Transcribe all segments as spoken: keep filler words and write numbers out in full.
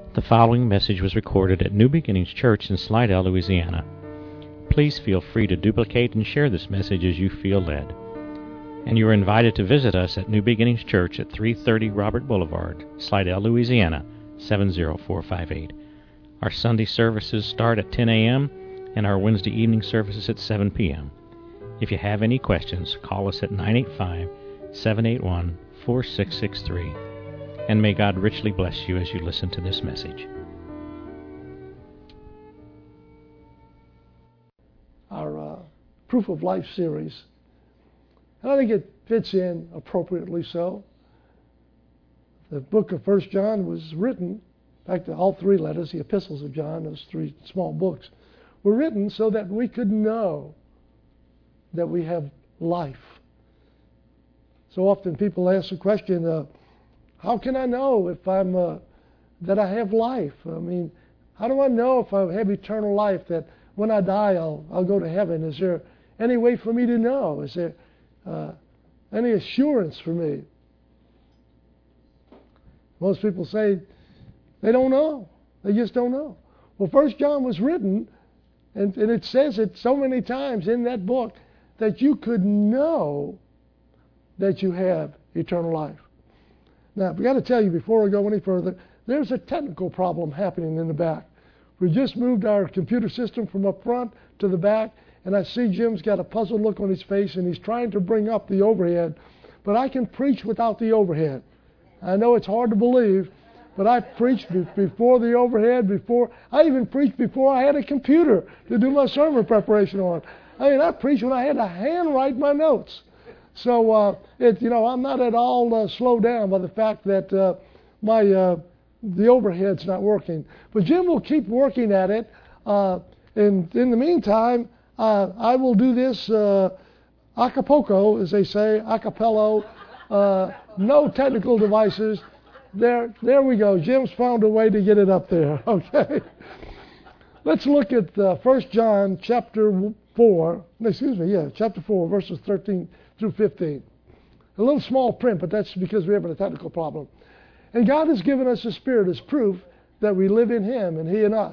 The following message was recorded at New Beginnings Church in Slidell, Louisiana. Please feel free to duplicate and share this message as you feel led. And you are invited to visit us at New Beginnings Church at three thirty Robert Boulevard, Slidell, Louisiana, seven zero four five eight. Our Sunday services start at ten a.m. and our Wednesday evening services at seven p.m. If you have any questions, call us at nine eight five, seven eight one, four six six three. And may God richly bless you as you listen to this message. Our uh, Proof of Life series. And I think it fits in appropriately so. The book of First John was written, in fact, all three letters, the epistles of John, those three small books, were written so that we could know that we have life. So often people ask the question, uh, how can I know if I'm uh, that I have life? I mean, how do I know if I have eternal life, that when I die I'll, I'll go to heaven? Is there any way for me to know? Is there uh, any assurance for me? Most people say they don't know. They just don't know. Well, First John was written, and, and it says it so many times in that book, that you could know that you have eternal life. Now, I've got to tell you before I go any further, there's a technical problem happening in the back. We just moved our computer system from up front to the back, and I see Jim's got a puzzled look on his face, and he's trying to bring up the overhead. But I can preach without the overhead. I know it's hard to believe, but I preached be- before the overhead, before I even preached before I had a computer to do my sermon preparation on. I mean, I preached when I had to handwrite my notes. So, uh, it, you know, I'm not at all uh, slowed down by the fact that uh, my uh, the overhead's not working. But Jim will keep working at it. Uh, and in the meantime, uh, I will do this uh, a cappella, as they say, a cappella, uh, no technical devices. There, there we go. Jim's found a way to get it up there. Okay. Let's look at uh, First John chapter four. Excuse me, yeah, chapter four, verses thirteen through fifteen. A little small print, but that's because we're having a technical problem. And God has given us His Spirit as proof that we live in Him and He in us.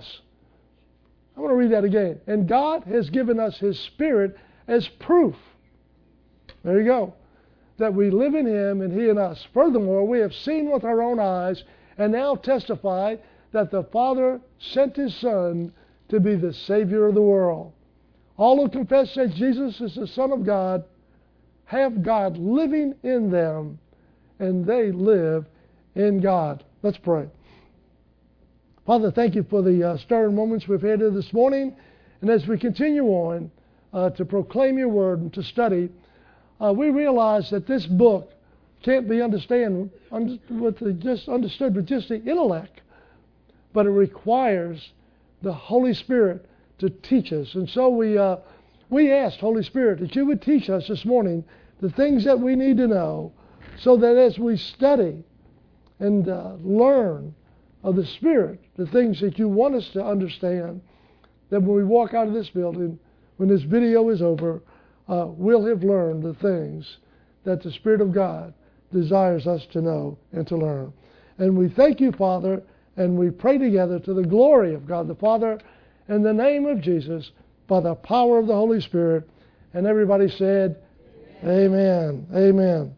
I want to read that again. And God has given us His Spirit as proof. There you go. That we live in Him and He in us. Furthermore, we have seen with our own eyes and now testify that the Father sent His Son to be the Savior of the world. All who confess that Jesus is the Son of God have God living in them, and they live in God. Let's pray. Father, thank you for the uh, stirring moments we've had here this morning. And as we continue on uh, to proclaim your word and to study, uh, we realize that this book can't be understand, under, with the, just understood with just the intellect, but it requires the Holy Spirit to teach us. And so we uh, we asked, Holy Spirit, that you would teach us this morning the things that we need to know, so that as we study and uh, learn of the Spirit, the things that you want us to understand, that when we walk out of this building, when this video is over, uh, we'll have learned the things that the Spirit of God desires us to know and to learn. And we thank you, Father, and we pray together to the glory of God the Father, in the name of Jesus, by the power of the Holy Spirit. And everybody said, Amen. Amen. Amen.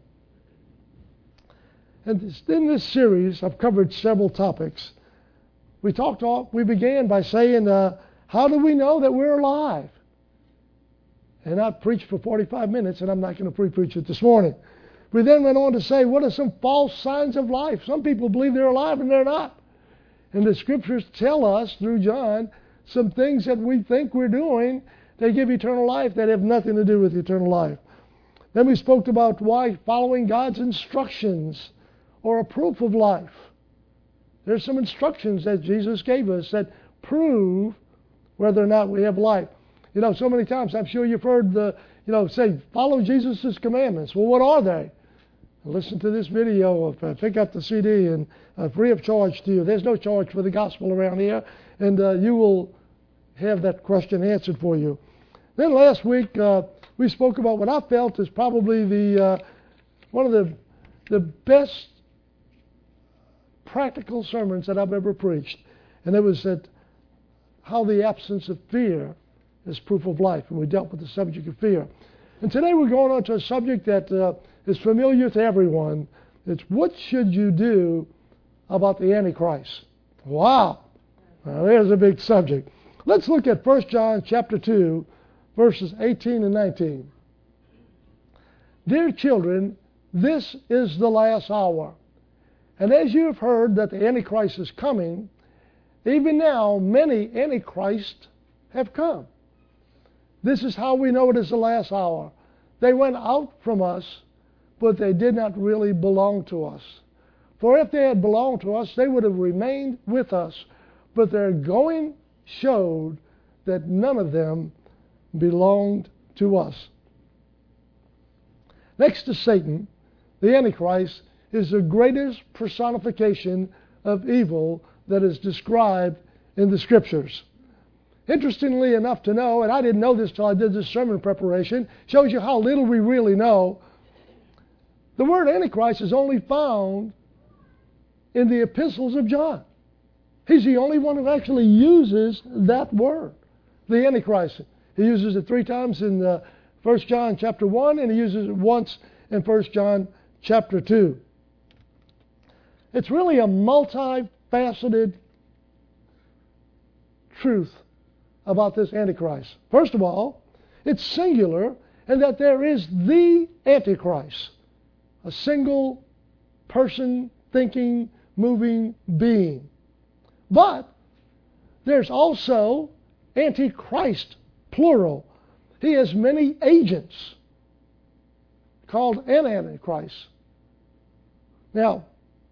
And in this series, I've covered several topics. We talked all, we began by saying, uh, how do we know that we're alive? And I preached for forty-five minutes, and I'm not going to pre-preach it this morning. We then went on to say, what are some false signs of life? Some people believe they're alive and they're not. And the Scriptures tell us, through John, some things that we think we're doing, they give eternal life that have nothing to do with eternal life. Then we spoke about why following God's instructions are a proof of life. There's some instructions that Jesus gave us that prove whether or not we have life. You know, so many times I'm sure you've heard the, you know, say, follow Jesus' commandments. Well, what are they? Listen to this video, of, uh, pick up the C D, and uh, free of charge to you. There's no charge for the gospel around here, and uh, you will have that question answered for you. Then last week uh, we spoke about what I felt is probably the uh, one of the the best practical sermons that I've ever preached. And it was that how the absence of fear is proof of life. And we dealt with the subject of fear. And today we're going on to a subject that uh, is familiar to everyone. It's what should you do about the Antichrist? Wow. Now, there's a big subject. Let's look at First John chapter two, verses eighteen and nineteen. Dear children, this is the last hour. And as you have heard that the Antichrist is coming, even now many Antichrists have come. This is how we know it is the last hour. They went out from us, but they did not really belong to us. For if they had belonged to us, they would have remained with us. But their going showed that none of them belonged to us. Next to Satan, the Antichrist is the greatest personification of evil that is described in the Scriptures. Interestingly enough to know, and I didn't know this till I did this sermon preparation, shows you how little we really know. The word Antichrist is only found in the epistles of John. He's the only one who actually uses that word, the Antichrist. He uses it three times in uh, First John chapter one, and he uses it once in First John chapter two. It's really a multifaceted truth about this Antichrist. First of all, it's singular in that there is the Antichrist, a single person, thinking, moving being. But there's also Antichrist, plural. He has many agents called an Antichrist. Now,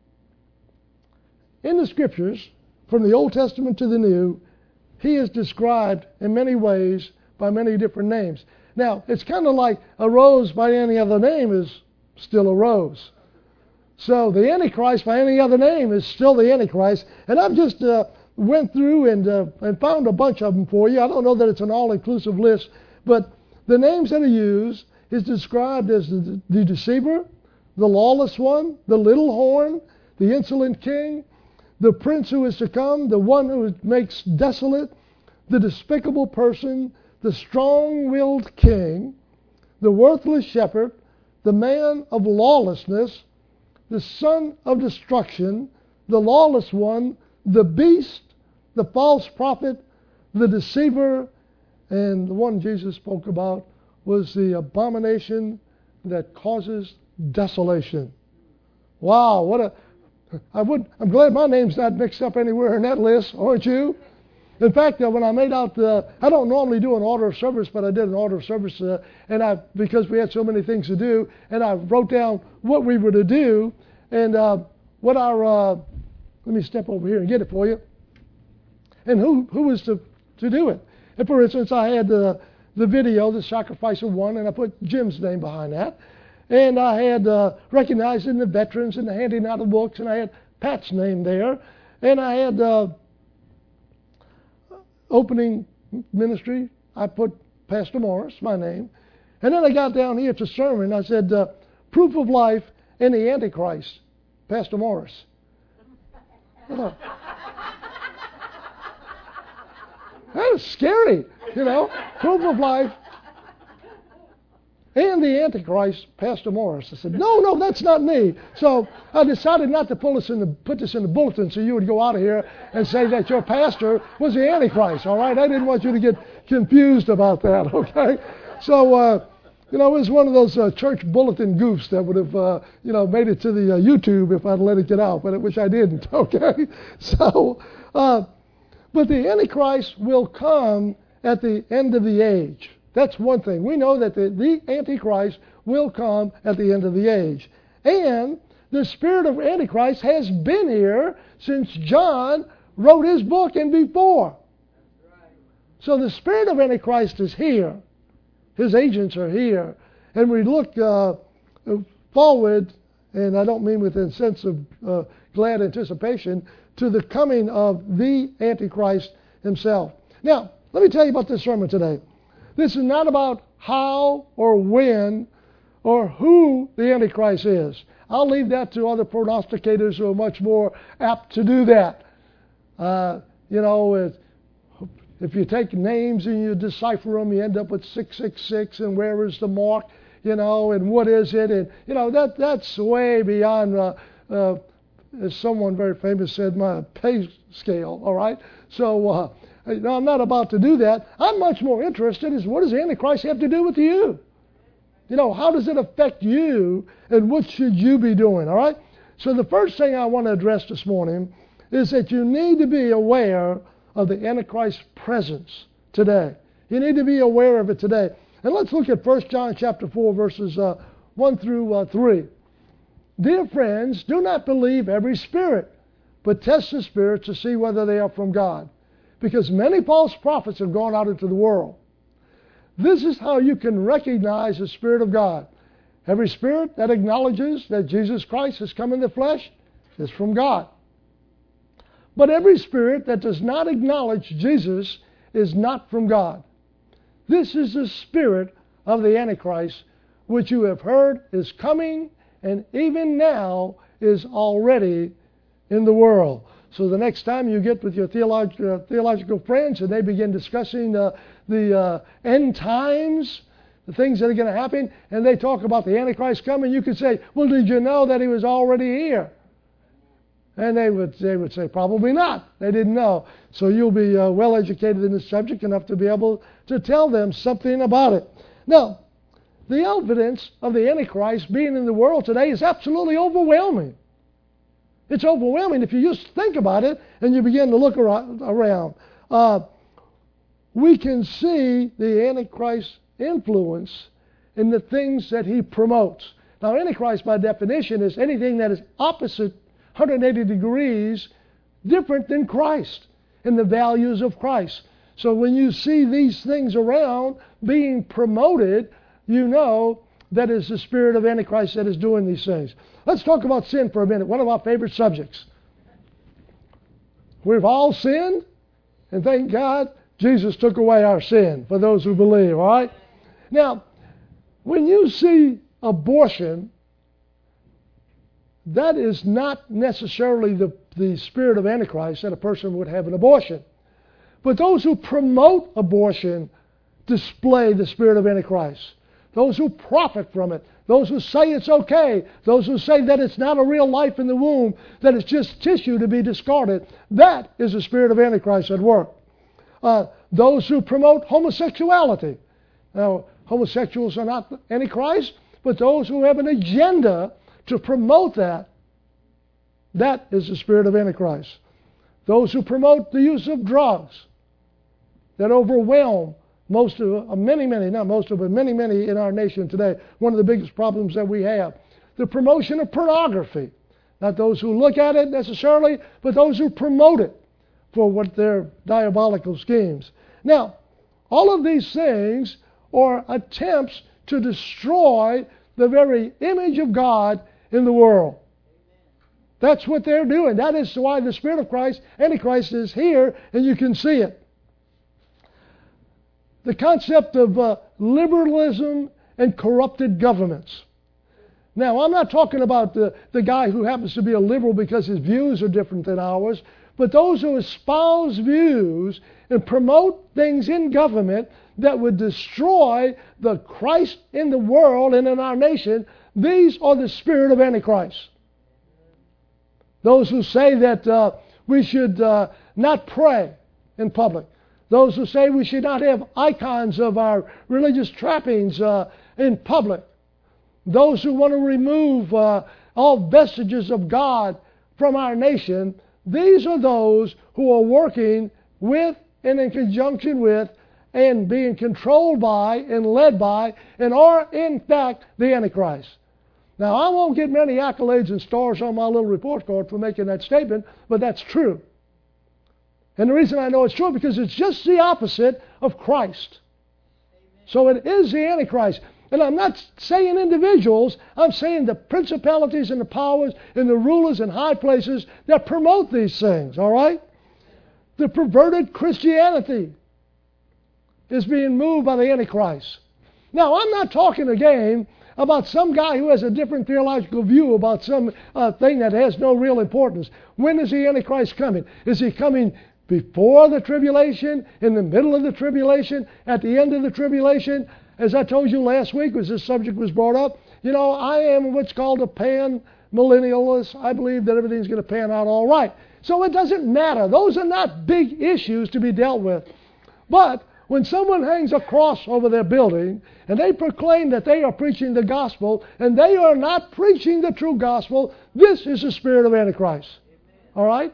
in the Scriptures, from the Old Testament to the New, he is described in many ways by many different names. Now, it's kind of like a rose by any other name is still a rose. So the Antichrist by any other name is still the Antichrist. And I've just uh, went through and, uh, and found a bunch of them for you. I don't know that it's an all-inclusive list, but the names that are used is described as the, the deceiver, the lawless one, the little horn, the insolent king, the prince who is to come, the one who makes desolate, the despicable person, the strong-willed king, the worthless shepherd, the man of lawlessness, the son of destruction, the lawless one, the beast, the false prophet, the deceiver, and the one Jesus spoke about was the abomination that causes desolation. Wow, what a... I would, I'm glad my name's not mixed up anywhere in that list, aren't you? In fact, uh, when I made out the, I don't normally do an order of service, but I did an order of service, uh, and I because we had so many things to do, and I wrote down what we were to do, and uh, what our, uh, let me step over here and get it for you, and who who was to to do it. And for instance, I had the the video, the sacrifice of one, and I put Jim's name behind that. And I had uh, recognizing the veterans and the handing out of books, and I had Pat's name there. And I had uh, opening ministry. I put Pastor Morris, my name. And then I got down here to sermon. I said, uh, proof of life in the Antichrist, Pastor Morris. That was scary, you know. Proof of life. And the Antichrist, Pastor Morris. I said, no, no, that's not me. So I decided not to pull this in the, put this in the bulletin so you would go out of here and say that your pastor was the Antichrist, all right? I didn't want you to get confused about that, okay? So, uh, you know, it was one of those uh, church bulletin goofs that would have, uh, you know, made it to the uh, YouTube if I'd let it get out, but it, which I didn't, okay? So, uh, but the Antichrist will come at the end of the age. That's one thing. We know that the, the Antichrist will come at the end of the age. And the spirit of Antichrist has been here since John wrote his book and before. So the spirit of Antichrist is here. His agents are here. And we look uh, forward, and I don't mean with a sense of uh, glad anticipation, to the coming of the Antichrist himself. Now, let me tell you about this sermon today. This is not about how or when or who the Antichrist is. I'll leave that to other prognosticators who are much more apt to do that. Uh, you know, if, if you take names and you decipher them, you end up with six six six, and where is the mark, you know, and what is it? And, you know, that that's way beyond, uh, uh, as someone very famous said, my pay scale, all right? So, uh, you know, I'm not about to do that. I'm much more interested in what does the Antichrist have to do with you? You know, how does it affect you, and what should you be doing, all right? So the first thing I want to address this morning is that you need to be aware of the Antichrist's presence today. You need to be aware of it today. And let's look at First John chapter four, verses uh, one through uh, three. Dear friends, do not believe every spirit, but test the spirits to see whether they are from God, because many false prophets have gone out into the world. This is how you can recognize the Spirit of God. Every spirit that acknowledges that Jesus Christ has come in the flesh is from God. But every spirit that does not acknowledge Jesus is not from God. This is the spirit of the Antichrist, which you have heard is coming, and even now is already in the world. So the next time you get with your theolog- uh, theological friends and they begin discussing uh, the uh, end times, the things that are going to happen, and they talk about the Antichrist coming, you could say, well, did you know that he was already here? And they would, they would say, probably not. They didn't know. So you'll be uh, well educated in this subject enough to be able to tell them something about it. Now, the evidence of the Antichrist being in the world today is absolutely overwhelming. It's overwhelming if you just think about it and you begin to look around. Uh, we can see the Antichrist's influence in the things that he promotes. Now, Antichrist, by definition, is anything that is opposite one hundred eighty degrees different than Christ and the values of Christ. So when you see these things around being promoted, you know that is the spirit of Antichrist that is doing these things. Let's talk about sin for a minute, one of our favorite subjects. We've all sinned, and thank God Jesus took away our sin for those who believe, all right? Now, when you see abortion, that is not necessarily the, the spirit of Antichrist that a person would have an abortion. But those who promote abortion display the spirit of Antichrist. Those who profit from it, those who say it's okay, those who say that it's not a real life in the womb, that it's just tissue to be discarded, that is the spirit of Antichrist at work. Uh, those who promote homosexuality. Now, homosexuals are not Antichrist, but those who have an agenda to promote that, that is the spirit of Antichrist. Those who promote the use of drugs that overwhelm most of, uh, many, many, not most of, but many, many in our nation today. One of the biggest problems that we have. The promotion of pornography. Not those who look at it necessarily, but those who promote it for what their diabolical schemes. Now, all of these things are attempts to destroy the very image of God in the world. That's what they're doing. That is why the Spirit of Christ, Antichrist, is here, and you can see it. The concept of uh, liberalism and corrupted governments. Now, I'm not talking about the, the guy who happens to be a liberal because his views are different than ours, but those who espouse views and promote things in government that would destroy the Christ in the world and in our nation. These are the spirit of Antichrist. Those who say that uh, we should uh, not pray in public. Those who say we should not have icons of our religious trappings uh, in public. Those who want to remove uh, all vestiges of God from our nation. These are those who are working with and in conjunction with and being controlled by and led by and are in fact the Antichrist. Now, I won't get many accolades and stars on my little report card for making that statement, but that's true. And the reason I know it's true because it's just the opposite of Christ. Amen. So it is the Antichrist. And I'm not saying individuals, I'm saying the principalities and the powers and the rulers in high places that promote these things, all right? The perverted Christianity is being moved by the Antichrist. Now, I'm not talking again about some guy who has a different theological view about some uh, thing that has no real importance. When is the Antichrist coming? Is he coming before the tribulation, in the middle of the tribulation, at the end of the tribulation? As I told you last week, as this subject was brought up, you know, I am what's called a pan-millennialist. I believe that everything's going to pan out all right. So it doesn't matter. Those are not big issues to be dealt with. But when someone hangs a cross over their building and they proclaim that they are preaching the gospel and they are not preaching the true gospel, this is the spirit of Antichrist. All right?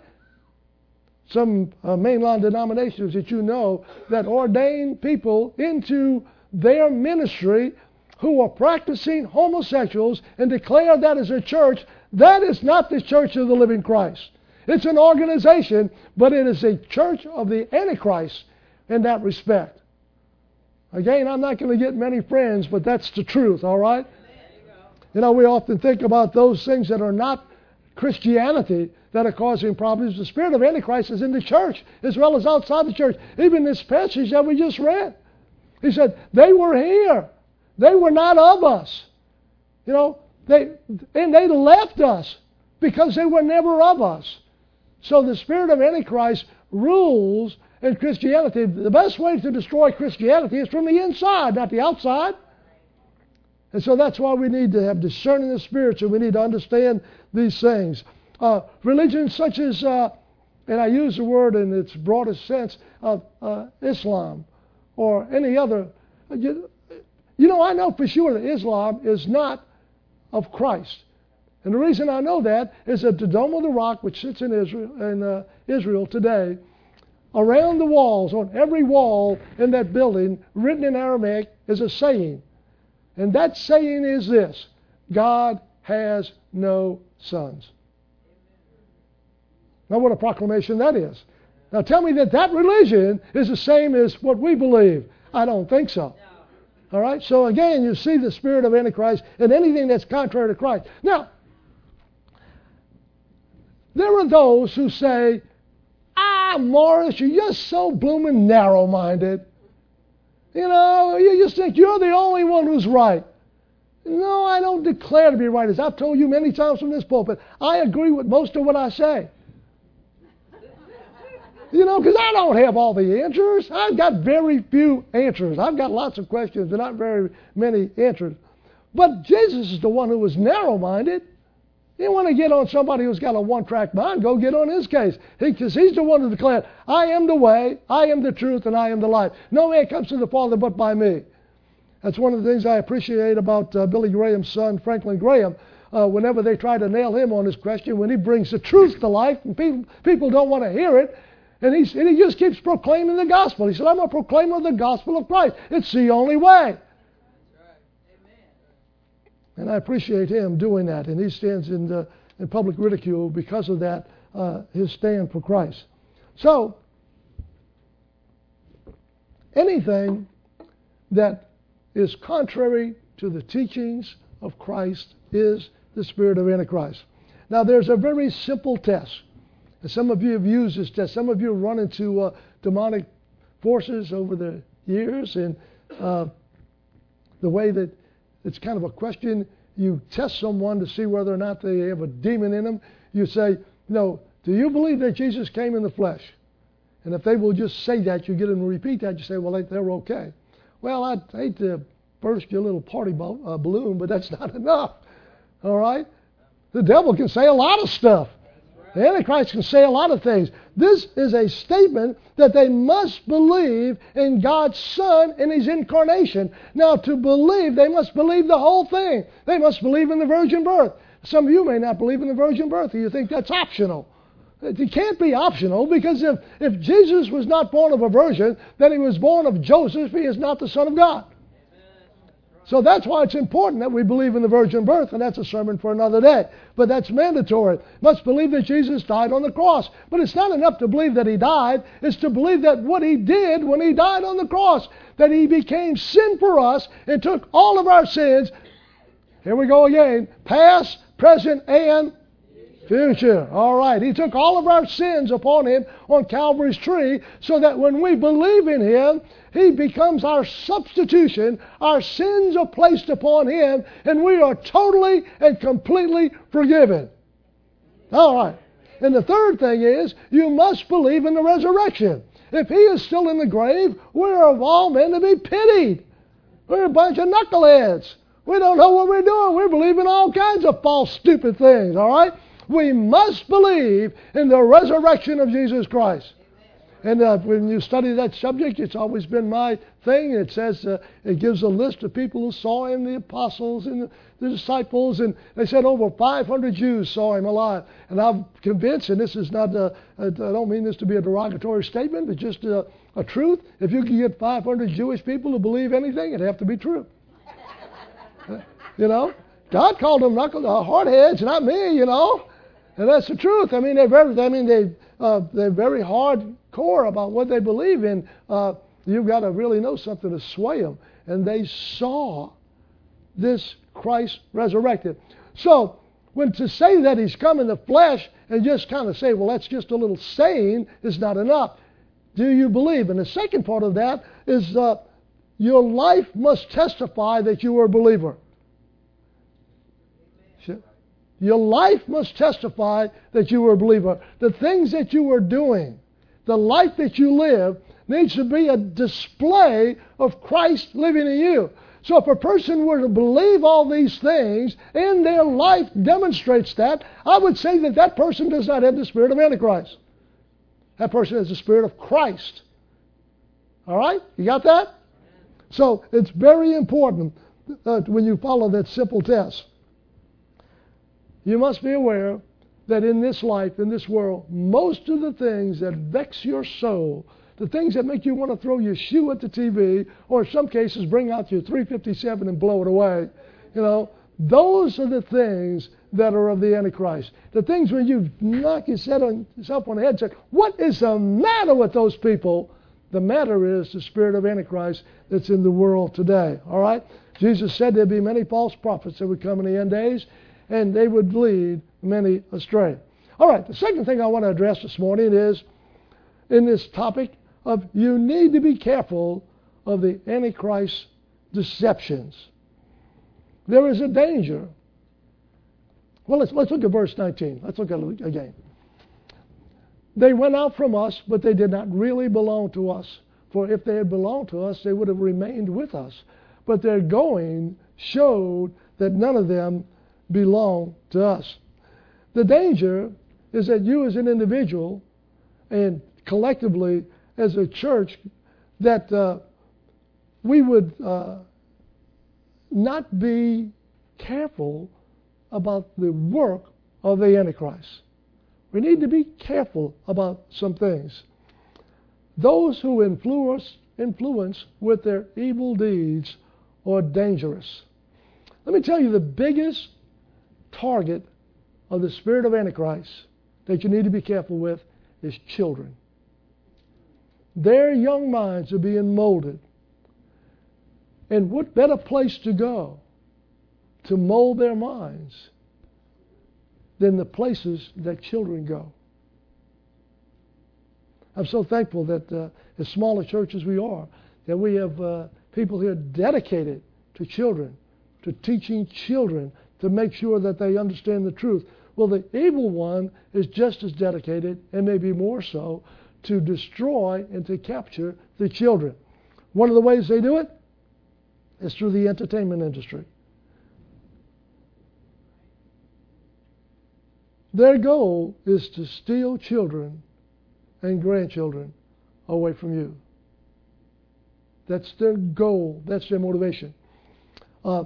Some uh, mainline denominations that you know that ordain people into their ministry who are practicing homosexuals and declare that as a church, that is not the church of the living Christ. It's an organization, but it is a church of the Antichrist in that respect. Again, I'm not going to get many friends, but that's the truth, all right? You know, we often think about those things that are not Christianity that are causing problems. The spirit of Antichrist is in the church as well as outside the church. Even this passage that we just read. He said, they were here. They were not of us. You know, they and they left us because they were never of us. So the spirit of Antichrist rules in Christianity. The best way to destroy Christianity is from the inside, not the outside. And so that's why we need to have discerning the spirits, and we need to understand these things. Uh, religions such as, uh, and I use the word in its broadest sense, of uh, Islam or any other. You, you know, I know for sure that Islam is not of Christ. And the reason I know that is that the Dome of the Rock, which sits in Israel, in, uh, Israel today, around the walls, on every wall in that building, written in Aramaic, is a saying. And that saying is this: God has no sons. Now what a proclamation that is. Now tell me that that religion is the same as what we believe. I don't think so. All right? So again, you see the spirit of Antichrist in anything that's contrary to Christ. Now, there are those who say, ah, Morris, you're just so blooming narrow-minded. You know, you just think you're the only one who's right. No, I don't declare to be right. As I've told you many times from this pulpit, I agree with most of what I say. You know, because I don't have all the answers. I've got very few answers. I've got lots of questions, but not very many answers. But Jesus is the one who was narrow-minded. You want to get on somebody who's got a one-track mind, go get on his case. Because he, he's the one who declared, I am the way, I am the truth, and I am the life. No man comes to the Father but by me. That's one of the things I appreciate about uh, Billy Graham's son, Franklin Graham. Uh, whenever they try to nail him on his question, when he brings the truth to life, and people, people don't want to hear it, and, he's, and he just keeps proclaiming the gospel. He said, I'm a proclaimer of the gospel of Christ. It's the only way. And I appreciate him doing that. And he stands in, the, in public ridicule because of that, uh, his stand for Christ. So, anything that is contrary to the teachings of Christ is the spirit of Antichrist. Now, there's a very simple test. And some of you have used this test. Some of you have run into uh, demonic forces over the years. And uh, the way that it's kind of a question. You test someone to see whether or not they have a demon in them. You say, you know, do you believe that Jesus came in the flesh? And if they will just say that, you get them to repeat that. You say, well, they're okay. Well, I'd hate to burst your little party bo- uh, balloon, but that's not enough. All right? The devil can say a lot of stuff. The Antichrist can say a lot of things. This is a statement that they must believe in God's Son in His incarnation. Now, to believe, they must believe the whole thing. They must believe in the virgin birth. Some of you may not believe in the virgin birth. You think that's optional. It can't be optional, because if, if Jesus was not born of a virgin, then He was born of Joseph. He is not the Son of God. So that's why it's important that we believe in the virgin birth, and that's a sermon for another day. But that's mandatory. Must believe that Jesus died on the cross. But it's not enough to believe that He died. It's to believe that what He did when He died on the cross, that He became sin for us and took all of our sins. Here we go again. Past, present, and Future. All right. He took all of our sins upon him on Calvary's tree so that when we believe in him, he becomes our substitution. Our sins are placed upon him and we are totally and completely forgiven. All right. And the third thing is you must believe in the resurrection. If he is still in the grave, we're of all men to be pitied. We're a bunch of knuckleheads. We don't know what we're doing. We're believing all kinds of false, stupid things. All right? We must believe in the resurrection of Jesus Christ. And uh, when you study that subject, it's always been my thing. It says, uh, it gives a list of people who saw him, the apostles and the, the disciples. And they said over five hundred Jews saw him alive. And I'm convinced, and this is not, a, a, I don't mean this to be a derogatory statement, but just a, a truth. If you could get five hundred Jewish people to believe anything, it'd have to be true. You know? God called them knuckle, uh, hardheads, not me, you know? And that's the truth. I mean, they're very, I mean, they, uh, they're very hardcore about what they believe in. Uh, you've got to really know something to sway them. And they saw this Christ resurrected. So, when to say that he's come in the flesh and just kind of say, well, that's just a little saying, is not enough. Do you believe? And the second part of that is uh, your life must testify that you are a believer. Your life must testify that you are a believer. The things that you are doing, the life that you live, needs to be a display of Christ living in you. So if a person were to believe all these things and their life demonstrates that, I would say that that person does not have the spirit of Antichrist. That person has the spirit of Christ. All right? You got that? So it's very important uh, when you follow that simple test. You must be aware that in this life, in this world, most of the things that vex your soul, the things that make you want to throw your shoe at the T V, or in some cases bring out your three fifty-seven and blow it away, you know, those are the things that are of the Antichrist. The things when you knock yourself on the head and say, what is the matter with those people? The matter is the spirit of Antichrist that's in the world today. All right? Jesus said there'd be many false prophets that would come in the end days, and they would lead many astray. All right, the second thing I want to address this morning is in this topic of you need to be careful of the Antichrist deceptions. There is a danger. Well, let's, let's look at verse nineteen. Let's look at it again. They went out from us, but they did not really belong to us. For if they had belonged to us, they would have remained with us. But their going showed that none of them belong to us. The danger is that you as an individual and collectively as a church, that uh, we would uh, not be careful about the work of the Antichrist. We need to be careful about some things. Those who influence, influence with their evil deeds are dangerous. Let me tell you, the biggest target of the spirit of Antichrist that you need to be careful with is children. Their young minds are being molded. And what better place to go to mold their minds than the places that children go? I'm so thankful that uh, as small a church as we are, that we have uh, people here dedicated to children, to teaching children, to make sure that they understand the truth. Well, the evil one is just as dedicated, and maybe more so, to destroy and to capture the children. One of the ways they do it is through the entertainment industry. Their goal is to steal children and grandchildren away from you. That's their goal. That's their motivation. Uh,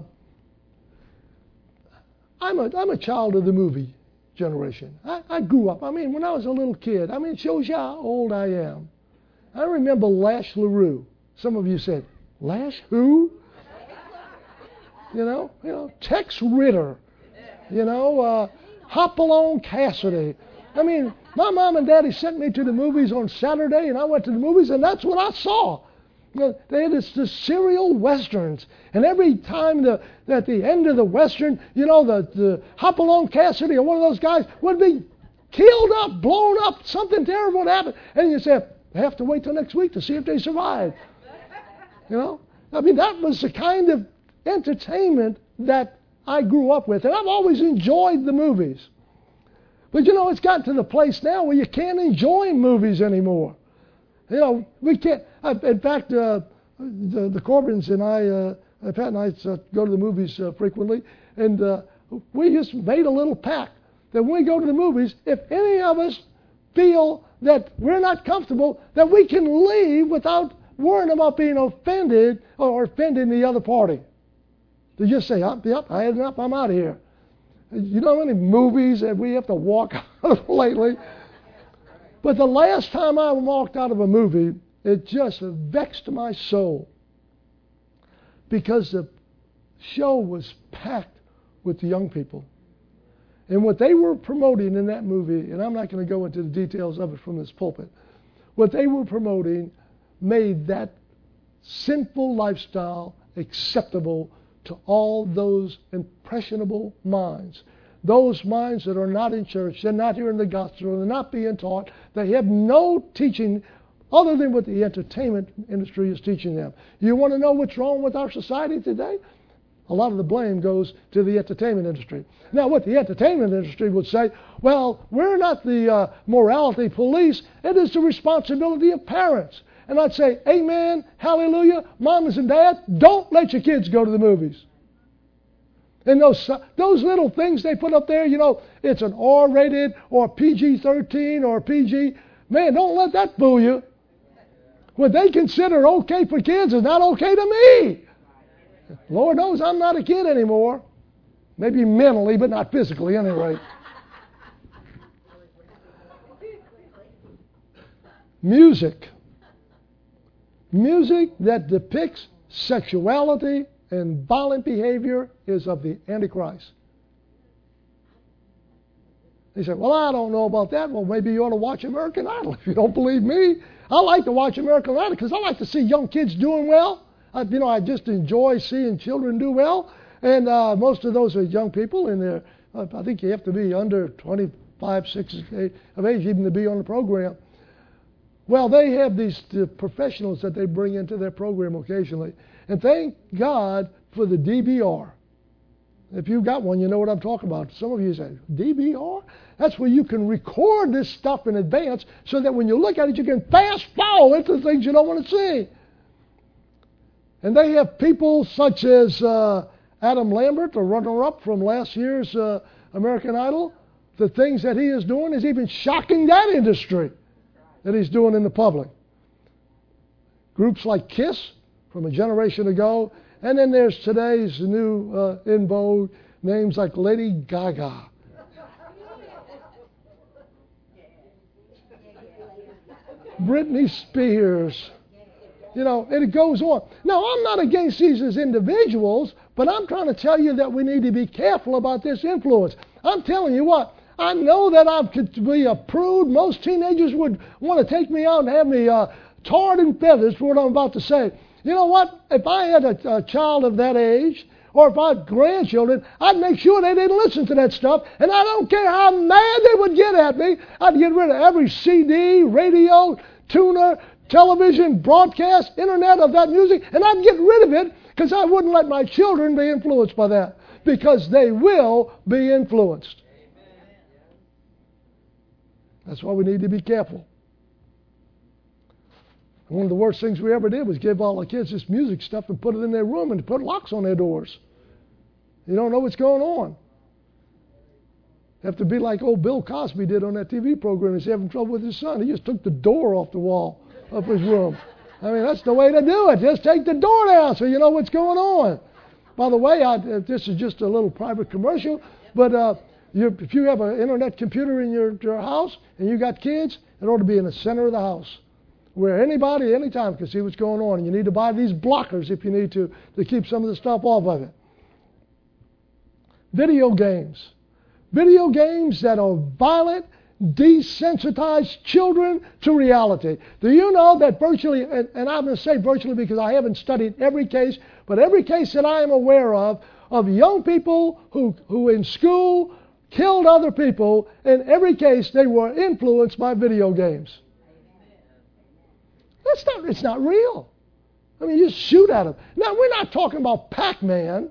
I'm a, I'm a child of the movie generation. I, I grew up. I mean, when I was a little kid, I mean, it shows you how old I am. I remember Lash LaRue. Some of you said, Lash who? You know, you know, Tex Ritter. You know, uh, Hopalong Cassidy. I mean, my mom and daddy sent me to the movies on Saturday, and I went to the movies, and that's what I saw. You know, they had this, the serial westerns, and every time the at the end of the western, you know, the, the Hopalong Cassidy or one of those guys would be killed up, blown up, something terrible would happen, and you say, I have to wait till next week to see if they survive. You know, I mean, that was the kind of entertainment that I grew up with, and I've always enjoyed the movies. But you know, it's gotten to the place now where you can't enjoy movies anymore. You know, we can't. Uh, in fact, uh, the, the Corbins and I, uh, Pat and I, uh, go to the movies uh, frequently, and uh, we just made a little pact that when we go to the movies, if any of us feel that we're not comfortable, that we can leave without worrying about being offended or offending the other party. To just say, yep, yep, I had enough, I'm out of here. You know how many movies that we have to walk out of lately? But the last time I walked out of a movie, it just vexed my soul. Because the show was packed with the young people. And what they were promoting in that movie, and I'm not going to go into the details of it from this pulpit, what they were promoting made that sinful lifestyle acceptable to all those impressionable minds. Those minds that are not in church, they're not hearing the gospel, they're not being taught, they have no teaching other than what the entertainment industry is teaching them. You want to know what's wrong with our society today? A lot of the blame goes to the entertainment industry. Now, what the entertainment industry would say, well, we're not the uh, morality police. It is the responsibility of parents. And I'd say, amen, hallelujah, mamas and dads, don't let your kids go to the movies. And those those little things they put up there, you know, it's an R-rated or P G thirteen or P G. Man, don't let that fool you. What they consider okay for kids is not okay to me. Lord knows I'm not a kid anymore. Maybe mentally, but not physically, anyway. Music. Music that depicts sexuality and violent behavior is of the Antichrist. They say, well, I don't know about that. Well, maybe you ought to watch American Idol if you don't believe me. I like to watch American Idol because I like to see young kids doing well. I, you know, I just enjoy seeing children do well. And uh, most of those are young people, and they're, uh, I think you have to be under twenty-five, six of age even to be on the program. Well, they have these the professionals that they bring into their program occasionally. And thank God for the D V R. If you've got one, you know what I'm talking about. Some of you say, D V R? That's where you can record this stuff in advance so that when you look at it, you can fast forward to things you don't want to see. And they have people such as uh, Adam Lambert, the runner-up from last year's uh, American Idol. The things that he is doing is even shocking that industry that he's doing in the public. Groups like KISS from a generation ago, and then there's today's new uh, in vogue names like Lady Gaga. Britney Spears. You know, and it goes on. Now, I'm not against these as individuals, but I'm trying to tell you that we need to be careful about this influence. I'm telling you what, I know that I could be a prude. Most teenagers would want to take me out and have me uh, tarred and feathers for what I'm about to say. You know what? If I had a, a child of that age, or if I had grandchildren, I'd make sure they didn't listen to that stuff. And I don't care how mad they would get at me. I'd get rid of every C D, radio, tuner, television, broadcast, internet of that music, and I'd get rid of it because I wouldn't let my children be influenced by that, because they will be influenced. That's why we need to be careful. One of the worst things we ever did was give all the kids this music stuff and put it in their room and put locks on their doors. You don't know what's going on. You have to be like old Bill Cosby did on that T V program. He's having trouble with his son. He just took the door off the wall of his room. I mean, that's the way to do it. Just take the door down so you know what's going on. By the way, I, this is just a little private commercial, but uh, you, if you have an internet computer in your, your house and you got kids, it ought to be in the center of the house, where anybody, anytime can see what's going on. And you need to buy these blockers if you need to, to keep some of the stuff off of it. Video games. Video games that are violent, desensitize children to reality. Do you know that virtually, and, and I'm going to say virtually because I haven't studied every case, but every case that I am aware of, of young people who, who in school killed other people, in every case they were influenced by video games. That's not, it's not real. I mean, you just shoot at them. Now, we're not talking about Pac-Man.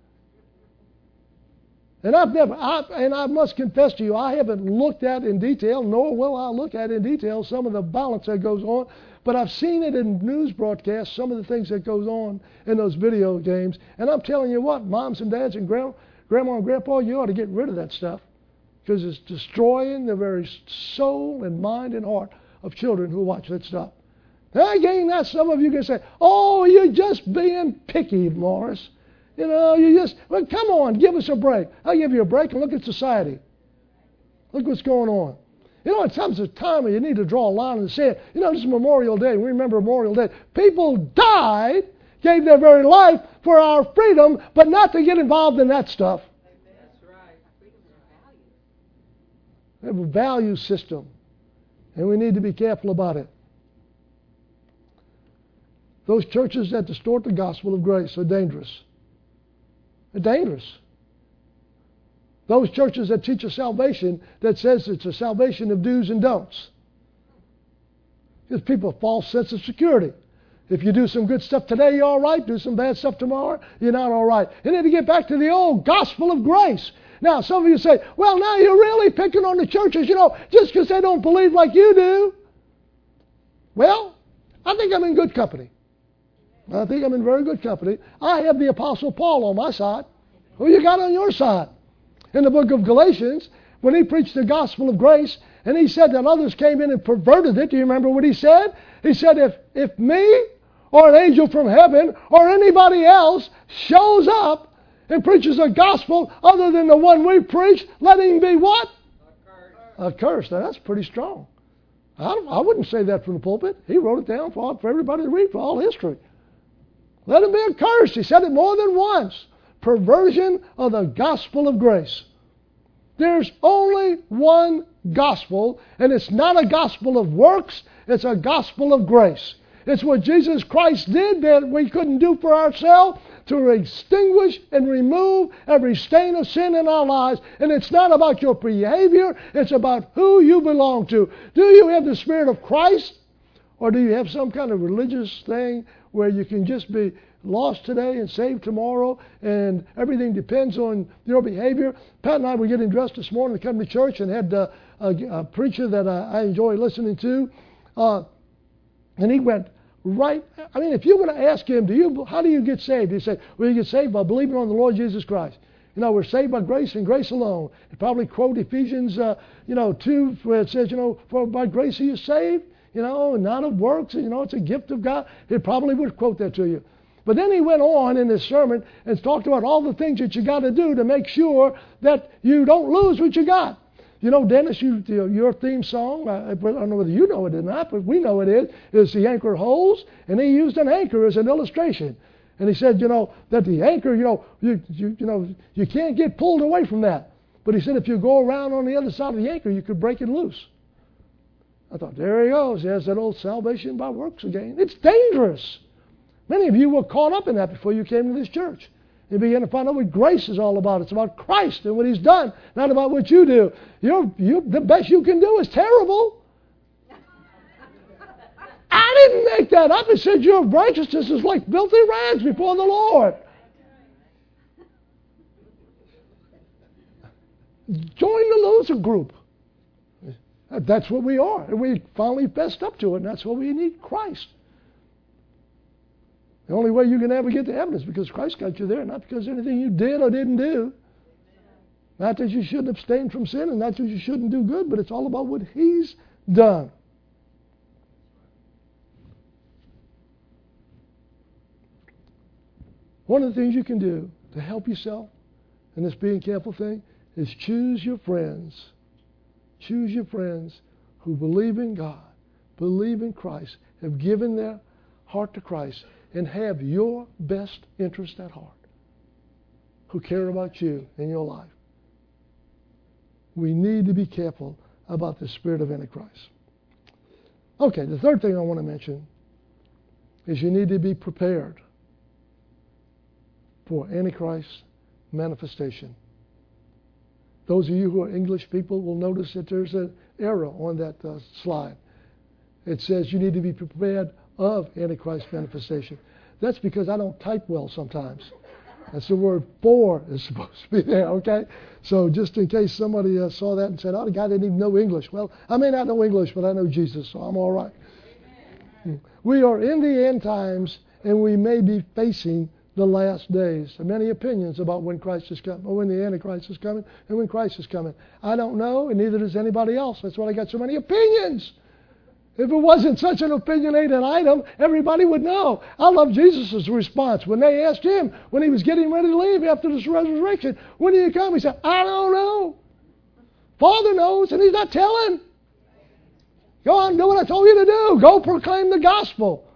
And I've never, I, and I must confess to you, I haven't looked at in detail, nor will I look at in detail some of the violence that goes on. But I've seen it in news broadcasts, some of the things that goes on in those video games. And I'm telling you what, moms and dads and grandma, grandma and grandpa, you ought to get rid of that stuff. Because it's destroying the very soul and mind and heart of children who watch that stuff. Now, again, that's some of you can say, oh, you're just being picky, Morris. You know, you just, well, come on, give us a break. I'll give you a break and look at society. Look what's going on. You know, it comes a time when you need to draw a line in the sand. You know, this is Memorial Day. We remember Memorial Day. People died, gave their very life for our freedom, but not to get involved in that stuff. That's right. Freedom is a value. We have a value system, and we need to be careful about it. Those churches that distort the gospel of grace are dangerous. They're dangerous. Those churches that teach a salvation that says it's a salvation of do's and don'ts. Gives people a false sense of security. If you do some good stuff today, you're all right. Do some bad stuff tomorrow, you're not all right. And then to get back to the old gospel of grace. Now, some of you say, well, now you're really picking on the churches, you know, just because they don't believe like you do. Well, I think I'm in good company. I think I'm in very good company. I have the Apostle Paul on my side. Who you got on your side? In the book of Galatians, when he preached the gospel of grace, and he said that others came in and perverted it. Do you remember what he said? He said, if, if me or an angel from heaven or anybody else shows up and preaches a gospel other than the one we preach, let him be what? Accursed. Accursed. Now, that's pretty strong. I, don't, I wouldn't say that from the pulpit. He wrote it down for, for everybody to read for all history. Let him be accursed. He said it more than once. Perversion of the gospel of grace. There's only one gospel, and it's not a gospel of works. It's a gospel of grace. It's what Jesus Christ did that we couldn't do for ourselves to extinguish and remove every stain of sin in our lives. And it's not about your behavior. It's about who you belong to. Do you have the Spirit of Christ? Or do you have some kind of religious thing where you can just be lost today and saved tomorrow and everything depends on your behavior? Pat and I were getting dressed this morning to come to church and had uh, a, a preacher that uh, I enjoy listening to. Uh, and he went right, I mean, if you were to ask him, do you, how do you get saved? He said, well, you get saved by believing on the Lord Jesus Christ. You know, we're saved by grace and grace alone. He'd probably quote Ephesians, uh, you know, two, where it says, you know, for by grace are you saved. You know, not of works, you know, it's a gift of God. He probably would quote that to you. But then he went on in his sermon and talked about all the things that you got to do to make sure that you don't lose what you got. You know, Dennis, you, your theme song, I, I don't know whether you know it or not, but we know it is, is the anchor holds, and he used an anchor as an illustration. And he said, you know, that the anchor, you know, you, you, you know, you can't get pulled away from that. But he said if you go around on the other side of the anchor, you could break it loose. I thought, there he goes. There's that old salvation by works again. It's dangerous. Many of you were caught up in that before you came to this church. You began to find out what grace is all about. It's about Christ and what He's done, not about what you do. You're, you, the best you can do is terrible. I didn't make that up. It said your righteousness is like filthy rags before the Lord. Join the loser group. That's what we are. And we finally fessed up to it, and that's what we need, Christ. The only way you can ever get to heaven is because Christ got you there, not because of anything you did or didn't do. Not that you shouldn't abstain from sin, and not that you shouldn't do good, but it's all about what He's done. One of the things you can do to help yourself in this being careful thing is choose your friends. Choose your friends who believe in God, believe in Christ, have given their heart to Christ, and have your best interest at heart, who care about you in your life. We need to be careful about the spirit of Antichrist. Okay, the third thing I want to mention is you need to be prepared for Antichrist's manifestation. Those of you who are English people will notice that there's an arrow on that uh, slide. It says you need to be prepared of Antichrist's manifestation. That's because I don't type well sometimes. That's the word for is supposed to be there, okay? So just in case somebody uh, saw that and said, oh, the guy didn't even know English. Well, I may not know English, but I know Jesus, so I'm all right. Amen. We are in the end times, and we may be facing the last days. There are many opinions about when Christ is coming, or when the Antichrist is coming, and when Christ is coming. I don't know, and neither does anybody else. That's why I got so many opinions. If it wasn't such an opinionated item, everybody would know. I love Jesus' response. When they asked him, when he was getting ready to leave after this resurrection, when do you come? He said, I don't know. Father knows, and he's not telling. Go on, do what I told you to do. Go proclaim the gospel.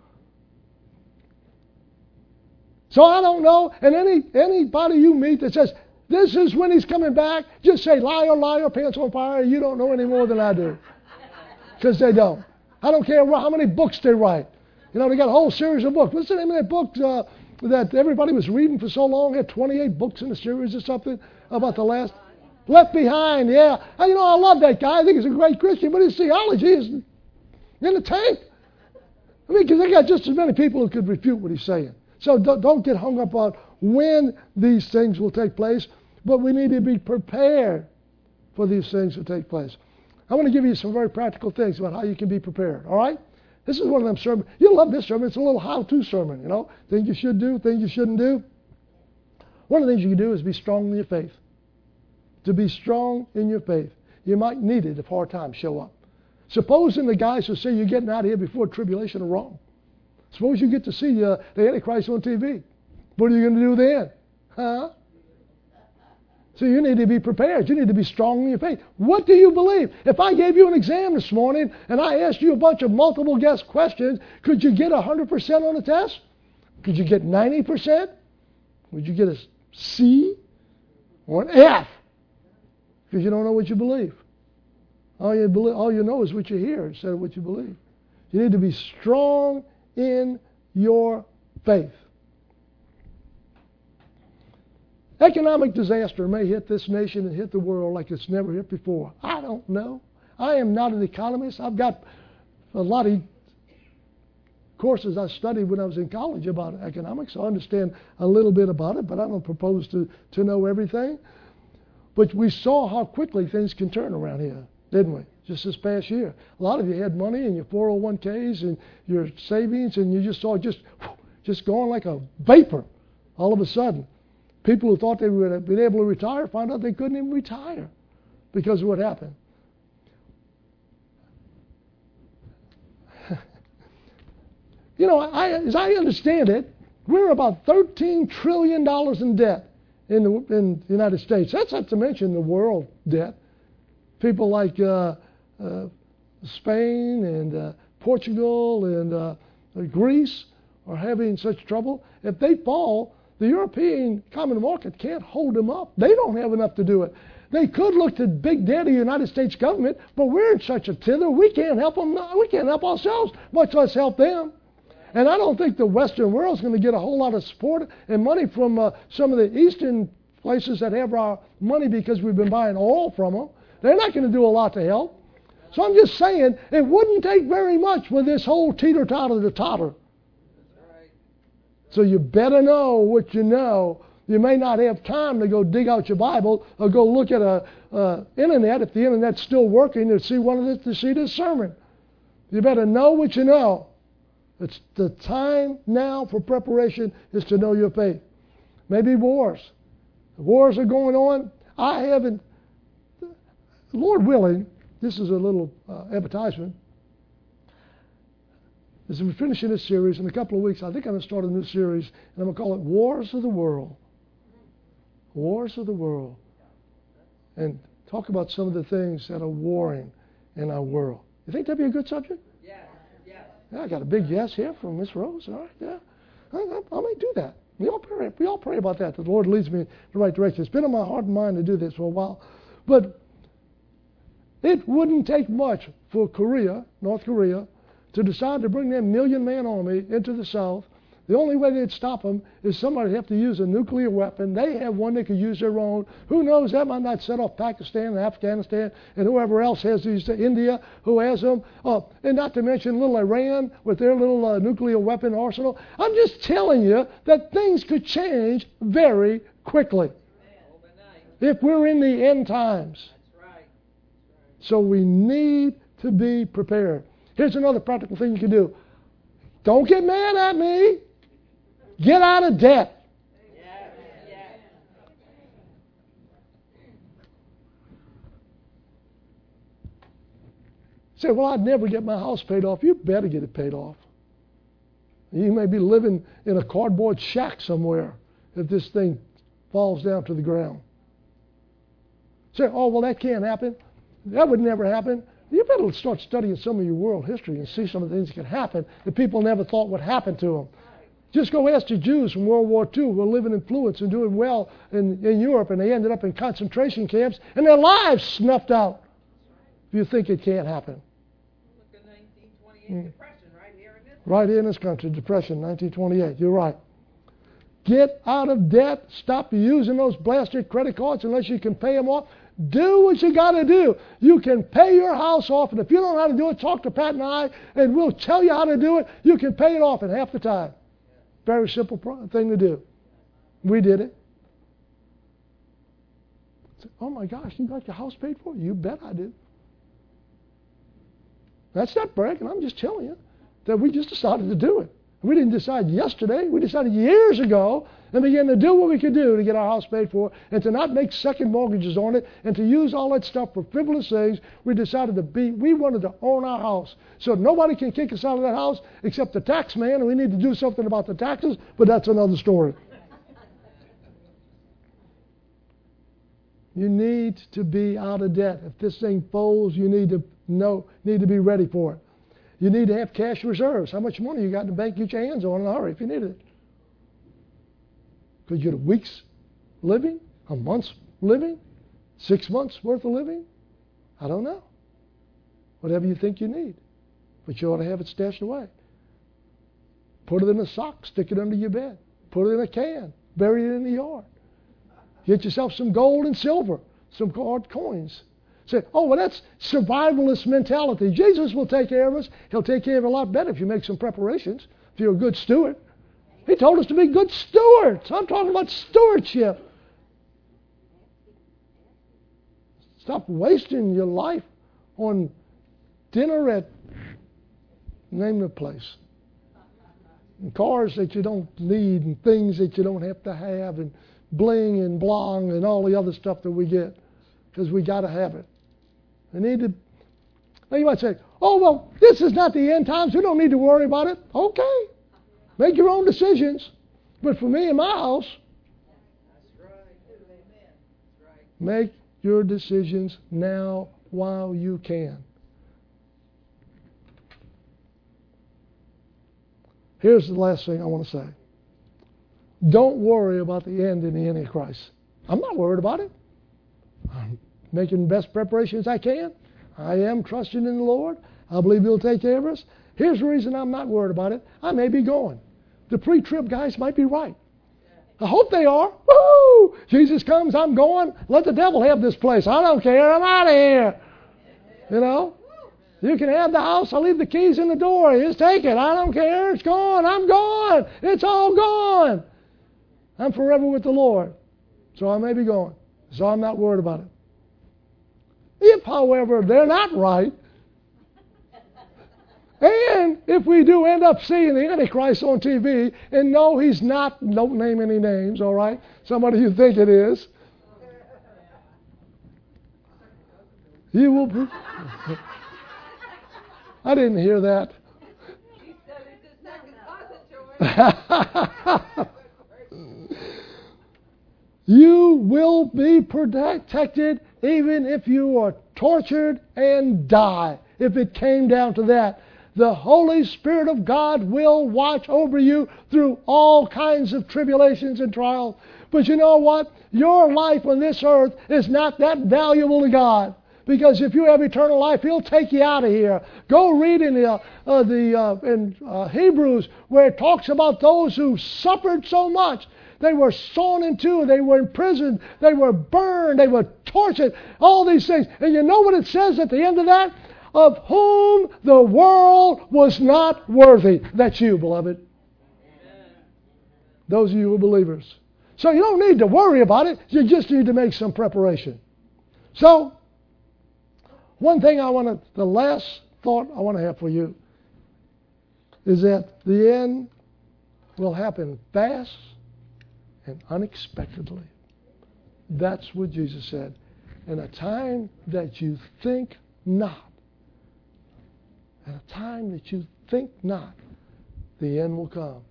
So I don't know. And any anybody you meet that says, this is when he's coming back, just say, liar, liar, pants on fire. You don't know any more than I do. Because they don't. I don't care how many books they write. You know, they got a whole series of books. What's the name of that book uh, that everybody was reading for so long? They had twenty-eight books in the series or something about the last. Left Behind, yeah. And, you know, I love that guy. I think he's a great Christian, but his theology is in the tank. I mean, because they got just as many people who could refute what he's saying. So don't, don't get hung up on when these things will take place, but we need to be prepared for these things to take place. I want to give you some very practical things about how you can be prepared, all right? This is one of them sermons. You'll love this sermon. It's a little how-to sermon, you know, things you should do, things you shouldn't do. One of the things you can do is be strong in your faith. To be strong in your faith. You might need it if hard times show up. Supposing the guys who say you're getting out of here before tribulation are wrong. Suppose you get to see uh, the Antichrist on T V. What are you going to do then? Huh? So you need to be prepared. You need to be strong in your faith. What do you believe? If I gave you an exam this morning and I asked you a bunch of multiple guess questions, could you get one hundred percent on the test? Could you get ninety percent? Would you get a C or an F? Because you don't know what you believe. All you, believe, all you know is what you hear instead of what you believe. You need to be strong in your faith. Economic disaster may hit this nation and hit the world like it's never hit before. I don't know. I am not an economist. I've got a lot of courses I studied when I was in college about economics, so I understand a little bit about it, but I don't propose to, to know everything. But we saw how quickly things can turn around here, didn't we? Just this past year. A lot of you had money in your four oh one k's and your savings, and you just saw it just, just going like a vapor all of a sudden. People who thought they would have been able to retire found out they couldn't even retire because of what happened. You know, I, as I understand it, we're about thirteen trillion dollars in debt in the, in the United States. That's not to mention the world debt. People like uh, uh, Spain and uh, Portugal and uh, Greece are having such trouble. If they fall, the European common market can't hold them up. They don't have enough to do it. They could look to big debt of the United States government, but we're in such a tither, we can't help them. We can't help ourselves, much less help them. And I don't think the Western world is going to get a whole lot of support and money from uh, some of the Eastern places that have our money because we've been buying oil from them. They're not going to do a lot to help. So I'm just saying, it wouldn't take very much for this whole teeter-totter to totter. So you better know what you know. You may not have time to go dig out your Bible or go look at a uh, internet if the internet's still working to see one of the, to see this sermon. You better know what you know. It's the time now for preparation is to know your faith. Maybe wars. Wars are going on. I haven't. Lord willing, this is a little uh, advertisement. As we're finishing this series in a couple of weeks, I think I'm going to start a new series, and I'm going to call it Wars of the World. Wars of the World. And talk about some of the things that are warring in our world. You think that'd be a good subject? Yes. Yes. Yeah, I got a big yes here from Miss Rose. All right, yeah. I, I, I may do that. We all pray, we all pray about that, that the Lord leads me in the right direction. It's been in my heart and mind to do this for a while. But It wouldn't take much for Korea, North Korea, to decide to bring their million-man army into the South. The only way they'd stop them is somebody would have to use a nuclear weapon. They have one, they could use their own. Who knows, that might not set off Pakistan and Afghanistan and whoever else has these, India, who has them. Uh, and not to mention little Iran with their little uh, nuclear weapon arsenal. I'm just telling you that things could change very quickly if we're in the end times. So we need to be prepared. Here's another practical thing you can do. Don't get mad at me. Get out of debt. Yes, yes. Say, well, I'd never get my house paid off. You better get it paid off. You may be living in a cardboard shack somewhere if this thing falls down to the ground. Say, oh, well, that can't happen. That would never happen. You better start studying some of your world history and see some of the things that can happen that people never thought would happen to them. Just go ask the Jews from World War Two who were living in affluence and doing well in, in Europe, and they ended up in concentration camps and their lives snuffed out. If you think it can't happen. Look at nineteen twenty-eight mm. Depression right here in this country. Right here in this country, Depression, nineteen twenty-eight. You're right. Get out of debt. Stop using those blasted credit cards unless you can pay them off. Do what you got to do. You can pay your house off, and if you don't know how to do it, talk to Pat and I, and we'll tell you how to do it. You can pay it off in half the time. Very simple thing to do. We did it. Oh my gosh, you got your house paid for? You bet I did. That's not bragging. I'm just telling you that we just decided to do it. We didn't decide yesterday. We decided years ago and began to do what we could do to get our house paid for and to not make second mortgages on it and to use all that stuff for frivolous things. We decided to be, we wanted to own our house. So nobody can kick us out of that house except the tax man, and we need to do something about the taxes, but that's another story. You need to be out of debt. If this thing folds, you need to know, need to be ready for it. You need to have cash reserves. How much money you got in the bank? Get your hands on in a hurry if you need it. Could you get a week's living, a month's living, six months worth of living? I don't know. Whatever you think you need. But you ought to have it stashed away. Put it in a sock, stick it under your bed. Put it in a can, bury it in the yard. Get yourself some gold and silver, some hard coins. Say, oh, well, that's survivalist mentality. Jesus will take care of us. He'll take care of it a lot better if you make some preparations, if you're a good steward. He told us to be good stewards. I'm talking about stewardship. Stop wasting your life on dinner at, name the place, and cars that you don't need and things that you don't have to have and bling and blong and all the other stuff that we get because we got to have it. We need to. Now you might say, oh, well, this is not the end times. We don't need to worry about it. Okay. Make your own decisions. But for me and my house, That's right. Amen. That's right. Make your decisions now while you can. Here's the last thing I want to say. Don't worry about the end in the Antichrist. I'm not worried about it. I'm making the best preparations I can. I am trusting in the Lord. I believe He'll take care of us. Here's the reason I'm not worried about it. I may be going. The pre-trib guys might be right. I hope they are. Woo! Jesus comes, I'm going. Let the devil have this place. I don't care. I'm out of here. You know? You can have the house. I'll leave the keys in the door. Just take it. I don't care. It's gone. I'm gone. It's all gone. I'm forever with the Lord. So I may be going. So I'm not worried about it. If, however, they're not right, and if we do end up seeing the Antichrist on T V, and no, he's not, don't name any names, all right? Somebody you think it is. You will be. I didn't hear that. He said it's his second cousin to it. You will be protected even if you are tortured and die. If it came down to that, the Holy Spirit of God will watch over you through all kinds of tribulations and trials. But you know what? Your life on this earth is not that valuable to God. Because if you have eternal life, He'll take you out of here. Go read in the, uh, the uh, in uh, Hebrews where it talks about those who suffered so much. They were sawn in two. They were imprisoned. They were burned. They were tortured. All these things. And you know what it says at the end of that? Of whom the world was not worthy. That's you, beloved. Amen. Those of you who are believers. So you don't need to worry about it. You just need to make some preparation. So, one thing I want to, the last thought I want to have for you is that the end will happen fast and unexpectedly. That's what Jesus said. In a time that you think not, at a time that you think not, the end will come.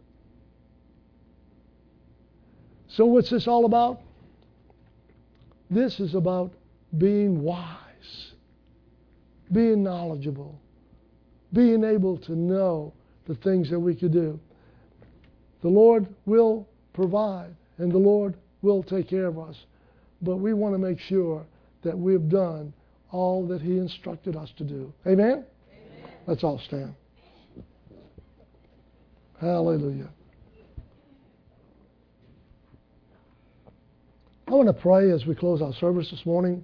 So what's this all about? This is about being wise, being knowledgeable, being able to know the things that we could do. The Lord will provide, and the Lord will take care of us. But we want to make sure that we've done all that He instructed us to do. Amen? Amen. Let's all stand. Hallelujah. I want to pray as we close our service this morning.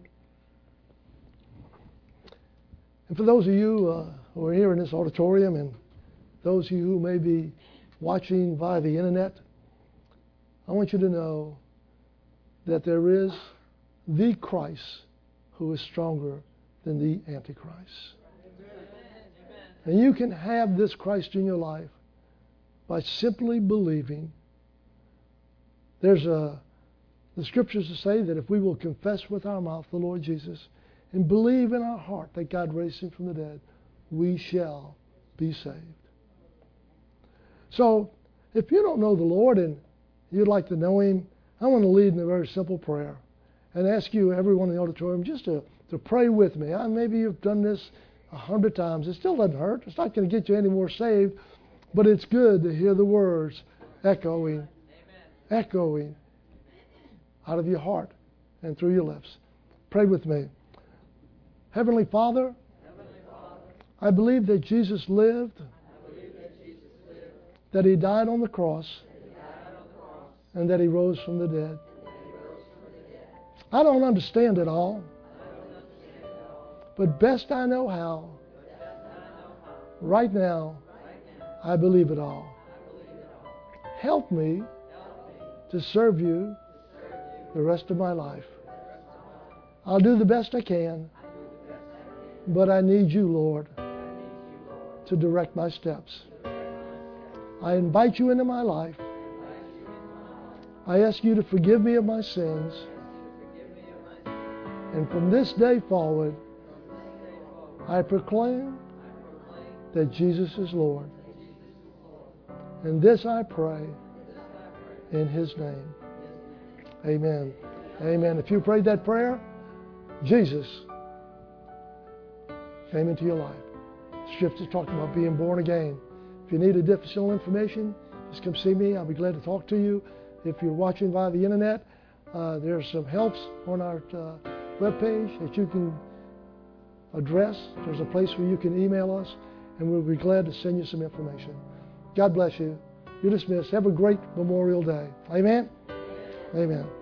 And for those of you uh, who are here in this auditorium and those of you who may be watching via the internet, I want you to know that there is the Christ who is stronger than the Antichrist. Amen. And you can have this Christ in your life by simply believing. There's a The Scriptures say that if we will confess with our mouth the Lord Jesus and believe in our heart that God raised Him from the dead, we shall be saved. So, if you don't know the Lord and you'd like to know Him, I want to lead in a very simple prayer and ask you, everyone in the auditorium, just to, to pray with me. I, maybe you've done this a hundred times. It still doesn't hurt. It's not going to get you any more saved, but it's good to hear the words echoing, Amen. echoing out of your heart and through your lips. Pray with me. Heavenly Father, Heavenly Father, I believe that Jesus lived, that, Jesus lived that He died on the cross, on the cross and that He rose from the dead. From the dead. I don't understand it all, understand it all. But best I know how, I know how. Right, now, right now, I believe it all. Believe it all. Help me, Help me to serve you the rest of my life. I'll do the best I can, but I need you, Lord, to direct my steps. I invite you into my life. I ask you to forgive me of my sins. And from this day forward, I proclaim that Jesus is Lord. And this I pray in His name. Amen. Amen. If you prayed that prayer, Jesus came into your life. The Scripture is talking about being born again. If you need additional information, just come see me. I'll be glad to talk to you. If you're watching via the internet, uh, there's some helps on our uh, webpage that you can address. There's a place where you can email us, and we'll be glad to send you some information. God bless you. You're dismissed. Have a great Memorial Day. Amen. Amen.